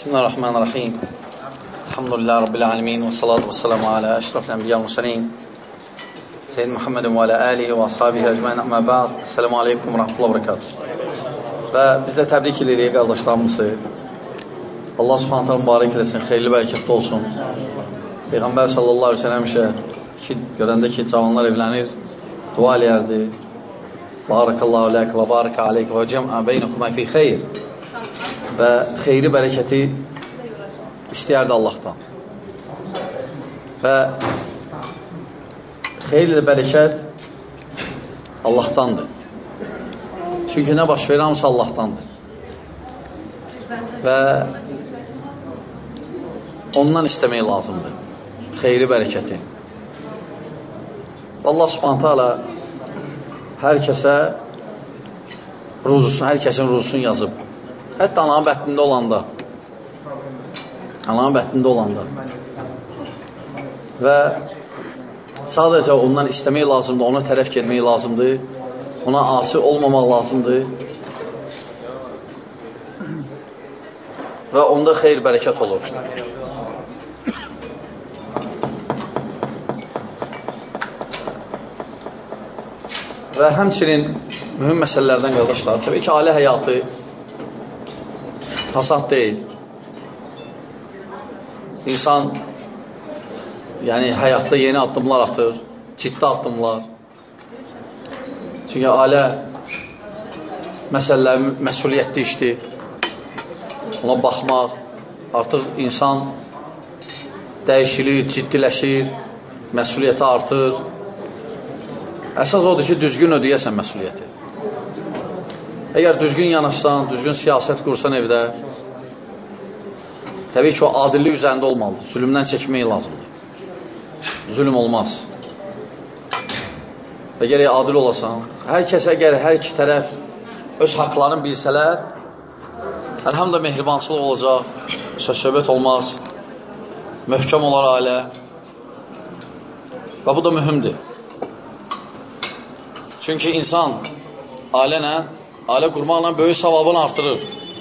Bismillahirrahmanirrahim. Elhamdülillahi Rabbil alemin. Və salatu və selamu alə əşrafil ənbiya və mursalin. Seyyid Muhammedin və alə alihi və ashabihi əcmaîn. Əmmə ba'd. Esselamu aleykum və rahmetullahi və berekatuhu. Və biz də təbrik edirik qardaşlarımızı. Allah Subhanahu taala mübarək eləsin, xeyirli bərəkətli olsun. Peyğəmbər sallallahu əleyhi və səlləm ki, görəndə ki, cavanlar evlənir, dua eləyərdi. Barakallahu lək və baraka aleyk və cəm'a beynəkuma fi xeyr. Və xeyri, bərəkəti istəyərdi Allahdan. Və xeyr ilə bərəkət Allahdandır. Çünki nə baş verir, hamısı Allahdandır. Və ondan istəmək lazımdır. Xeyri, bərəkəti. Allah Subhanahu taala hər kəsə ruzusunu, hər kəsin ruzusunu yazıb. Hətta ananın bəttində olanda və sadəcə ondan istəmək lazımdır, ona tərəf getmək lazımdır, ona asi olmamaq lazımdır və onda xeyr, bərəkət olur. Və həmçinin mühüm məsələlərdən qardaşlar, təbii ki, ailə həyatı hasad deyil. İnsan həyatda yeni addımlar atır, ciddi addımlar. Çünki ailə məsələləri məsuliyyətli işdir. Ona baxmaq, artıq insan dəyişilir, ciddiləşir, məsuliyyəti artır. Əsas odur ki, düzgün ödəyəsən məsuliyyəti. Əgər düzgün yanaşsan, düzgün siyasət qursan evdə, təbii ki, o adillik üzərində olmalıdır. Zülümdən çəkmək lazımdır. Zülüm olmaz. Və gərək adil olasan, hər kəs əgər hər iki tərəf öz haqlarını bilsələr, əlhamdülillah mehribançılıq olacaq, söz-söhbət olmaz, möhkəm olar ailə və bu da mühümdür. Çünki insan ailə qurmaqla böyük savabını artırır.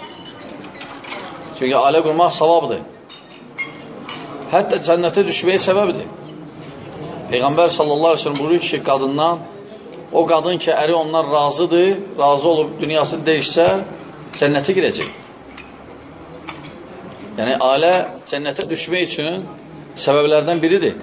Çünki ailə qurmaq savabdır. Hətta cənnətə düşməyə səbəbdir. Peyğəmbər sallallahu aleyhi ve sellem buyurur ki, qadından, o qadın ki, əri ondan razıdır, razı olub dünyasını dəyişsə, cənnətə girəcək. Yəni, ailə cənnətə düşmək üçün səbəblərdən biridir.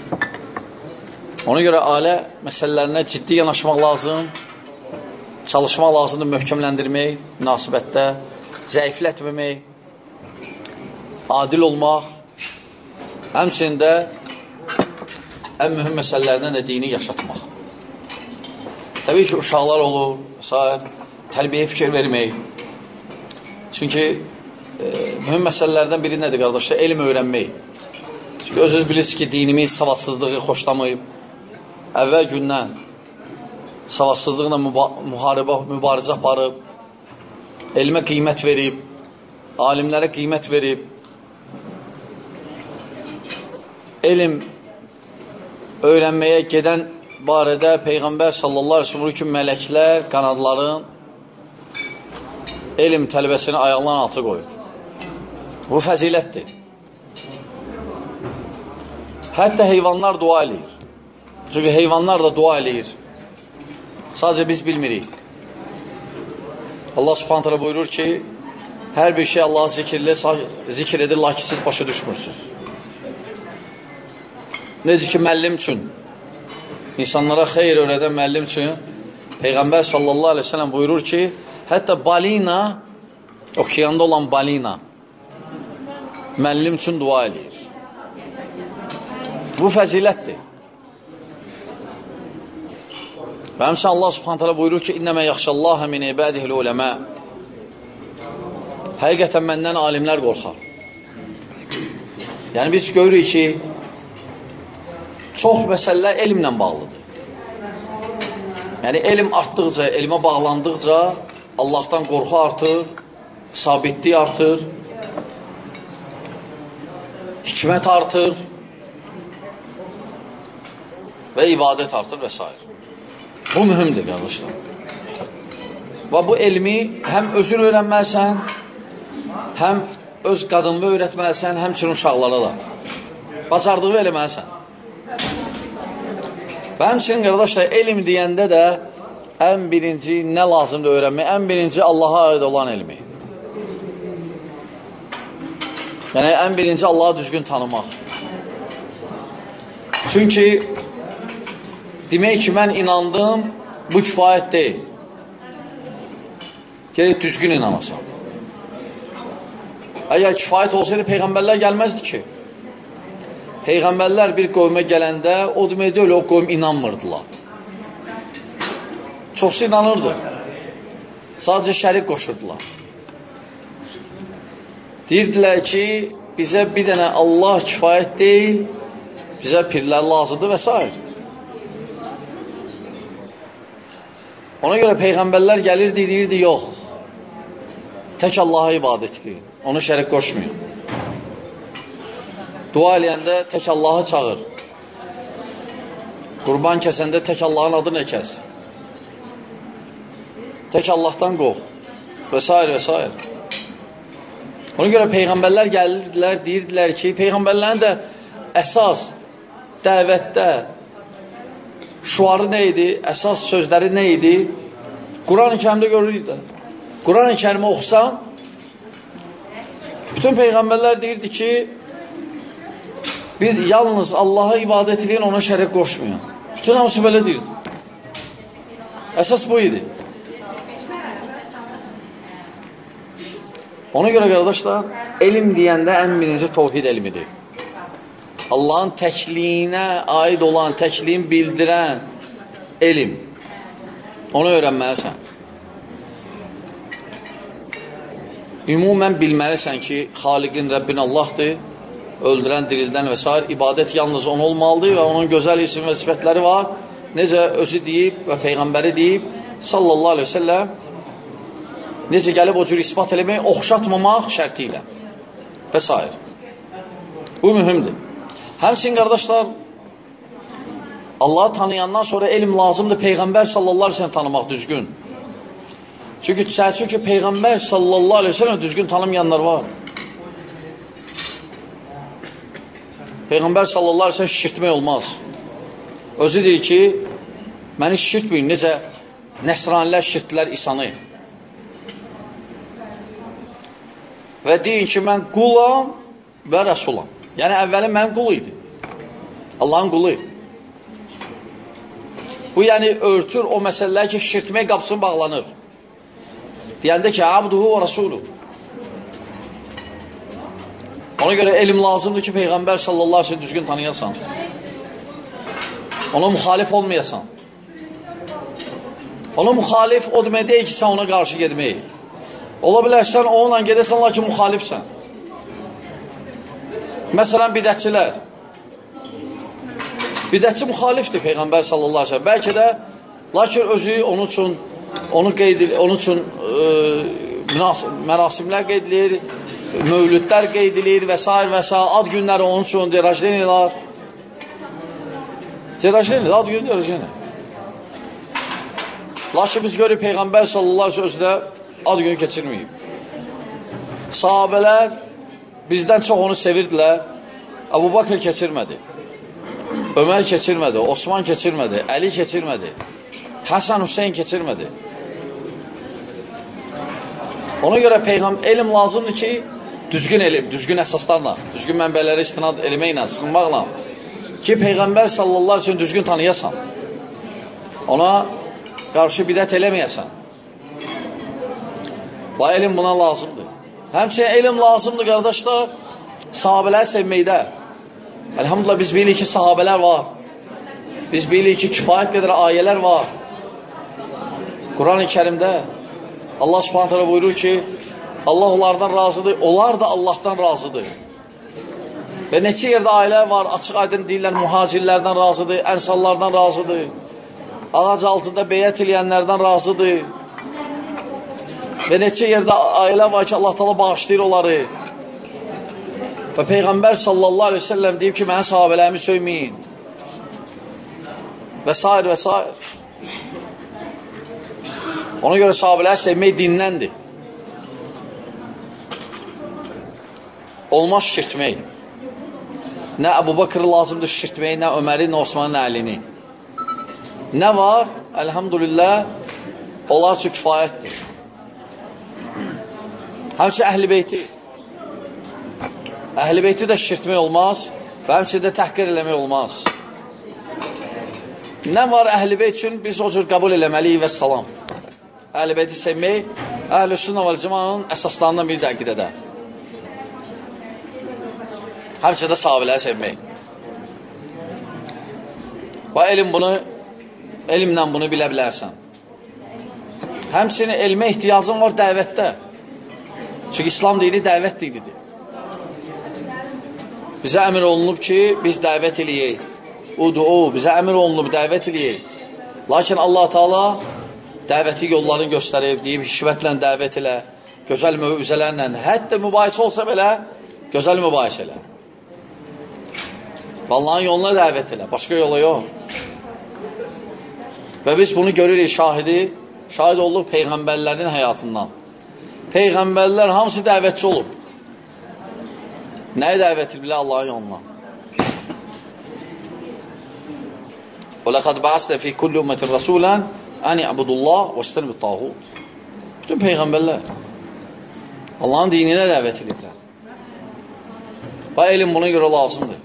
Ona görə ailə məsələlərinə ciddi yanaşmaq lazım, çalışmaq lazımdır, möhkəmləndirmək, münasibətdə, zəiflətməmək, adil olmaq, həmçində ən mühüm məsələlərdən də dini yaşatmaq. Təbii ki, uşaqlar olur, tərbiyəyə fikir vermək. Çünki mühüm məsələlərdən biri nədir, qardaşlar? Elm öyrənmək. Çünki özünüz bilirsiniz ki, dinimiz savadsızlığı xoşlamayıb. Əvvəl gündən savadsızlıqla mübarizə aparıb, elmə qiymət verib, alimlərə qiymət verib, elm öyrənməyə gedən barədə Peyğəmbər sallallahu aleyhi ve sellem ki, mələklər, qanadların elm tələbəsini ayaqlarının altı qoyur. Bu fəzilətdir. Hətta heyvanlar dua eləyir. Çünki heyvanlar da dua eləyir. Sadəcə biz bilmirik. Allah Subhanahu taala buyurur ki, hər bir şey Allahı zikr edir, lakin siz başa düşmürsünüz. Necə ki, müəllim üçün, insanlara xeyr öyrədən müəllim üçün, Peyğəmbər sallallahu aleyhi ve sellem buyurur ki, hətta balina, okeanda olan balina, müəllim üçün dua eləyir. Bu fəzilətdir. Və həmçinin Allah Subhanahu taala buyurur ki, İnnəmə yaxşallaha min ibadihil uləmə. Həqiqətən məndən alimlər qorxar. Yəni biz görürük ki, çox məsələlər elmlə bağlıdır. Yəni elm artdıqca, elmə bağlandıqca Allahdan qorxu artır, sabitlik artır, hikmət artır və ibadət artır və s. Bu mühümdür, qardaşlar. Və bu elmi həm özün öyrənməlisən, həm öz qadınını öyrətməlisən, həmçinin uşaqlara da. Bacardığı eləməlisən. Və həmçinin qardaşlar, elm deyəndə də ən birinci nə lazımdır öyrənmək? Ən birinci Allaha aid olan elmi. Yəni, ən birinci Allahı düzgün tanımaq. Çünki demək ki, mən inandım, bu kifayət deyil. Gerək düzgün inanasan. Əgər kifayət olsaydı, Peyğəmbərlər gəlməzdi ki. Peyğəmbərlər bir qövmə gələndə, o demək deyil, o qövm inanmırdılar. Çoxsu inanırdı. Sadəcə şərik qoşurdular. Deyirdilər ki, bizə bir dənə Allah kifayət deyil, bizə pirlər lazımdır və s. Ona görə Peyğəmbərlər gəlirdi, deyirdi, yox. Tək Allaha ibadət edin. Onu şərik qoşmuyor. Dua eləyəndə tək Allahı çağır. Qurban kəsəndə tək Allahın adını kəs. Tək Allahdan qorx. Və s. və s. Ona görə Peyğəmbərlər gəlirdilər, deyirdilər ki, Peyğəmbərlərin də əsas dəvətdə şuarı nə idi, əsas sözləri nə idi? Quran-ı Kərimdə görürük. Quran-ı Kərimi oxusan, bütün Peyğəmbərlər deyirdi ki, bir yalnız Allaha ibadət edin, ona şərik qoşmayın. Bütün hamısı belə deyirdi. Əsas bu idi. Ona görə qardaşlar, elm deyəndə ən birinci təvhid elmidir. Allahın təkliyinə aid olan, təkliyin bildirən elm. Onu öyrənməlisən. Ümumən bilməlisən ki, Xaliqin Rəbbin Allahdır, öldürən, dirildən və s. ibadət yalnız onun olmalıdır və onun gözəl isim və sifətləri var. Necə özü deyib və Peyğəmbəri deyib, sallallahu aleyhi ve sellem, necə gəlib o cür ispat eləmək, oxşatmamaq şərti ilə və s. Bu mühümdür. Həmçinin qardaşlar, Allahı tanıyandan sonra elm lazımdır, Peyğəmbər sallallahu aleyhi ve sellem tanımaq düzgün. Çünki Peyğəmbər sallallahu aleyhi ve sellem düzgün tanımayanlar var. Peyğəmbər sallallahu aleyhi ve sellem şişirtmək olmaz. Özü deyir ki, məni şişirtməyin, necə nəsranilər şişirtdilər İsanı. Və deyin ki, mən qulam və rəsulam. Yəni, əvvəli mənim qulu idi. Allahın qulu. Bu, yəni, örtür o məsələlər ki, şişirtmək qapısını bağlanır. Deyəndə ki, abduhu və rasuluhu. Ona görə elm lazımdır ki, Peyğəmbər sallallahu aleyhi ve sellem düzgün tanıyasan. Ona müxalif olmayasan. Ona müxalif o demək deyil ki, sən ona qarşı gedmək. Ola bilərsən, onunla gedəsən, lakin müxalifsən. Məsələn, bidətçilər. Bidətçi müxalifdir Peyğəmbər sallallahu aleyhi ve sellem. Bəlkə də, lakin özü onun üçün mərasimlər qeyd edilir, mövlüdlər qeyd edilir və s. və s. Ad günləri onun üçün derajlenirlər. Derajlenir, ad günü derajlenir. Lakin biz görürük Peyğəmbər sallallahu aleyhi ve sellem ad günü keçirməyib. Sahabələr bizdən çox onu sevirdilər. Əbu Bakır keçirmədi. Ömər keçirmədi. Osman keçirmədi. Əli keçirmədi. Həsən Hüseyin keçirmədi. Ona görə elm lazımdır ki, düzgün elm, düzgün əsaslarla, düzgün mənbələrə istinad eləməklə, sıxınmaqla ki, Peyğəmbər sallallahu aleyhi ve sellem düzgün tanıyasan. Ona qarşı bidət eləməyəsən. Və elm buna lazımdır. Həmçinin elm lazımdır, qardaşlar, sahabələri sevməkdə. Elhamdülillah, biz bilirik ki, sahabələr var. Biz bilirik ki, kifayət qədər ayələr var. Quran-ı Kərimdə Allah subhanət hələ buyurur ki, Allah onlardan razıdır, onlar da Allahdan razıdır. Və neçə yerdə ailələr var, açıq aydın deyirlər, mühacirlərdən razıdır, ənsallardan razıdır, ağac altında beyət eləyənlərdən razıdır. Və neçə yerdə ailə var ki, Allah təala bağışlayır onları. Və Peyğəmbər sallallahu aleyhi ve sellem deyib ki, mənə sahabələrimi söyməyin. Və s. və s. Ona görə sahabələri sevmək dindəndir. olmaz şişirtmək. Nə Əbu Bakırı lazımdır şişirtmək, nə Öməri, nə Osmanı, nə Əlini. Nə var? Elhamdülillah, onlar üçün kifayətdir. Həmçə Əhl-i Beyti. Əhl-i Beyti də şişirtmək olmaz və həmçə də təhqir eləmək olmaz. Nə var Əhl-i Beyt üçün? Biz o cür qəbul eləməliyik və salam. Əhl-i Beyti sevmək, Əhl-i Sünnə vəl Cəmaənin əsaslarından bir dəqiqədə. Həmçə də sahabələri sevmək. Və elmlə bunu bilə bilərsən. Həmçinin elmə ihtiyacın var dəvətdə. Çünki İslam dini dəvət dinidir. Bizə əmr olunub ki, biz dəvət eləyək. Bizə əmr olunub dəvət eləyək. Lakin Allah Taala dəvəti yollarını göstərib, deyib, hikmətlə dəvət elə, gözəl mövzələrlə, hətta mübahisə olsa belə, gözəl mübahisə elə. Allahın yoluna dəvət elə, başqa yola yox. Və biz bunu görürük şahid olub Peyğəmbərlərin həyatından. Peyğəmbərlər hamısı dəvətçi olub. Nəyə dəvət edirlər? Allahın yoluna. وَلَقَدْ بَعَثْنَا فِي كُلِّ أُمَّةٍ رَسُولًا أَنِ اعْبُدُوا اللَّهَ وَاجْتَنِبُوا الطَّاغُوتَ. Bütün Peyğəmbərlər Allahın dininə dəvət edirlər. Və elm buna görə lazımdır.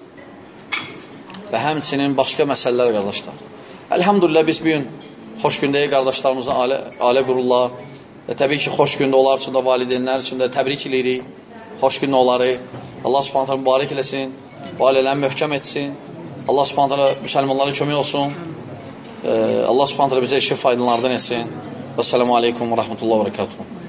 Və həmçinin başqa məsələlər, qardaşlar. Elhamdülillah, biz bugün xoş gündəyə qardaşlarımızın ailə qururlar və təbii ki, xoş gündə onlar üçün də, valideynlər üçün də təbrik edirik. Xoş gündə onları. Allah Subhanahu taala mübarək eləsin, bu ailələri möhkəm etsin. Allah Subhanahu taala müsəlmanlara kömək olsun. Allah Subhanahu taala bizə işi faydalardan etsin. Vəssalamu aleykum və rəhmətullahi və bərəkatuhu.